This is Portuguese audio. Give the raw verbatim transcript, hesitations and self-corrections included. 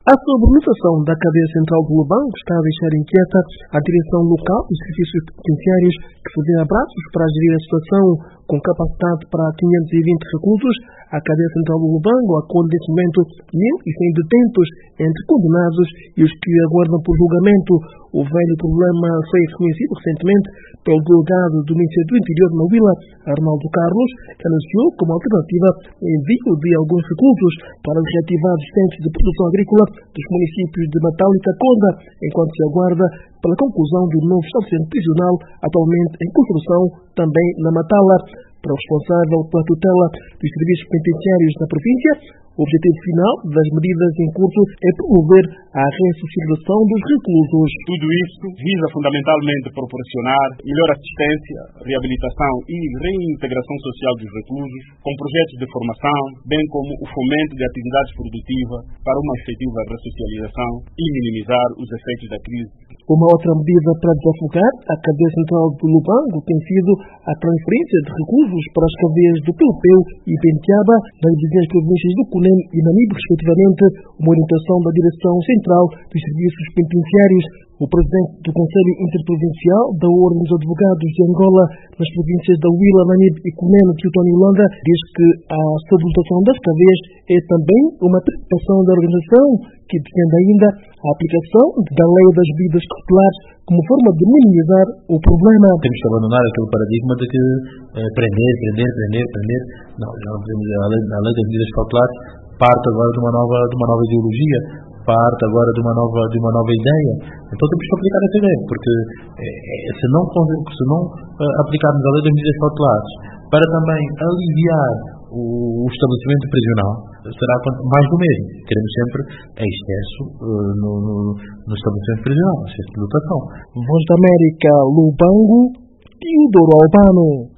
A sobrelotação da cadeia central do Lubango está a deixar inquieta a direção local dos serviços penitenciários, que se vê a braços para gerir a situação com capacidade para quinhentos e vinte reclusos. A cadeia central do Lubango acolhe neste momento mil e cem detentos entre condenados e os que aguardam por julgamento. O velho problema foi reconhecido recentemente pelo delegado do Ministério do Interior na Huila, Arnaldo Carlos, que anunciou como alternativa o envio de alguns reclusos para os reativados centros de produção agrícola dos municípios de Natal e Taconda, enquanto se aguarda pela conclusão do novo estabelecimento prisional, atualmente em construção também na Matala. Para o responsável pela tutela dos serviços penitenciários na província, o objetivo final das medidas em curso é promover a ressocialização dos reclusos. Tudo isto visa fundamentalmente proporcionar melhor assistência, reabilitação e reintegração social dos reclusos, com projetos de formação, bem como o fomento de atividades produtivas para uma efetiva ressocialização e minimizar os efeitos da crise. Uma outra medida para desafogar a cadeia central do Lubango tem sido a transferência de reclusos para as cadeias do Pelopeu e Pentiaba, nas divisões províncias do Cunene e Namibe, respectivamente, uma orientação da Direção Central dos Serviços Penitenciários. O presidente do Conselho Interprovincial da Ordem dos Advogados de Angola, nas províncias da Huila, Namibe e Cunene, Tony Holanda, diz que a estabilização das cadeias é também uma preocupação da organização, que defende ainda a aplicação da lei das bebidas cautelares como forma de minimizar o problema. Temos que abandonar aquele paradigma de que eh, prender, prender, prender, prender. Não, já não podemos. A lei, a lei das medidas cautelares parte agora de uma nova, de uma nova ideologia, parte agora de uma nova, de uma nova ideia. Então temos que aplicar essa ideia, porque eh, se não, se não eh, aplicarmos a lei das medidas cautelares para também aliviar o, o estabelecimento prisional, será mais do mesmo. Teremos sempre excesso uh, no, no, no estabelecimento prisional, excesso de lotação. Voz da América, Lubango, Teodoro Albano.